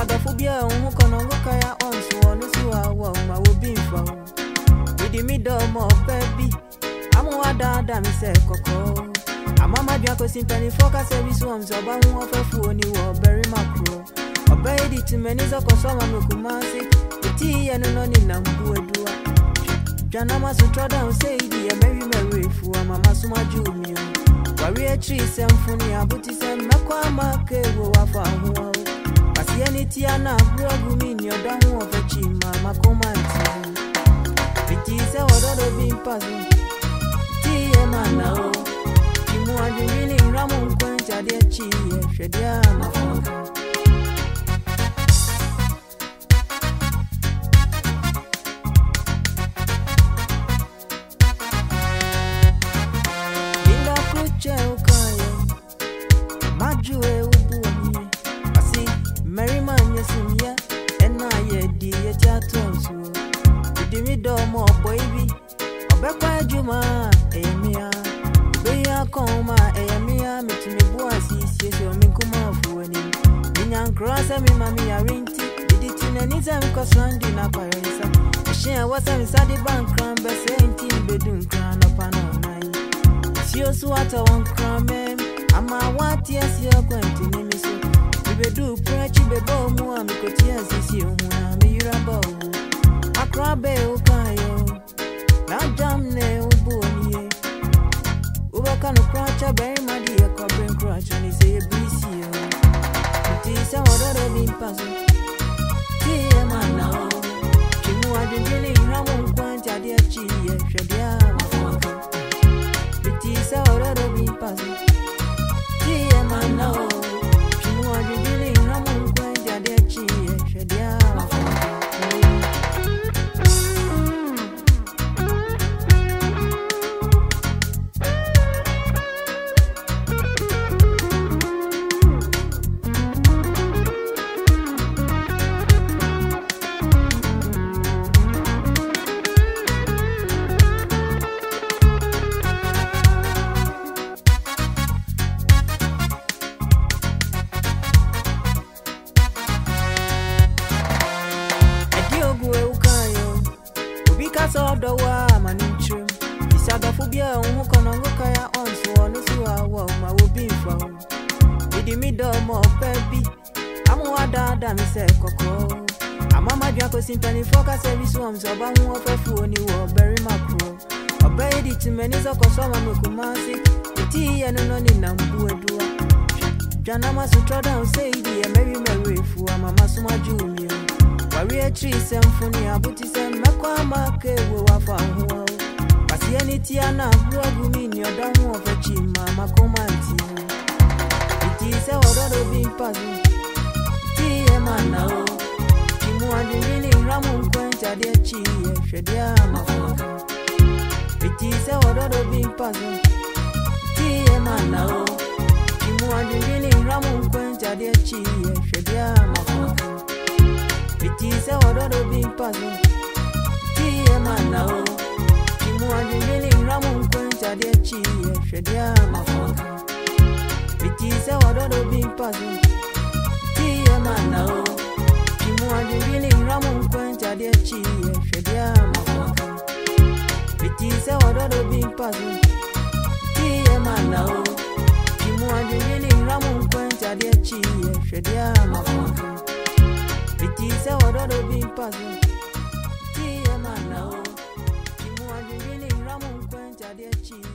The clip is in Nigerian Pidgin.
Phobia, who can look at once one is who I will be from. With the middle more baby, I'm what damn said cocoa. I'm Mamma Jaco Symphony Focus service ones about one of a fool you are very macro. Obey it to many of Kosama Mukumasi, the tea and none in Nambu. Janama Sutra down say, dear Mary for Mamma Suma Junior. Warrior tree symphony, Abutis and Makwama, Wafa. Pasiani Tiana, Brogumi, your down of a chima, Macoman. It is a order being puzzled. Tia Mana, Timu and the Ramon Quenta, dear Chi, Shadiama. Symphony Focus service ones about one of a fool you are very macro. Obey it to many of Kosama Mukumasi, the tea and none in Nambu. Janama Sutra down say, dear Mary for Mamma Suma Junior. Warrior tree symphony, Abutis and Makwama, Wafa. Pasiani Tiana, Brogumi, your down of a chima, Macomanti. It is a order being puzzled. Tia Mana. Ramon Quenta, dear Chi, Shadiama. It is a order being puzzled. Tia Mana. Timu and Ramon Quenta, dear Chi, Shadiama. It is a order being puzzled. Tia Mana. Timu and Ramon Quenta, dear Chi, Shadiama. It is a order being puzzled. Tia Mana. Ramon Quenta, dear Chi, Shadiama. It is a order being puzzled. Tia Mana. Timu and Ramon Quenta, dear Chi, Shadiama. It is a order being puzzled. Tia Mana. Timu and Ramon Quenta, dear Chi.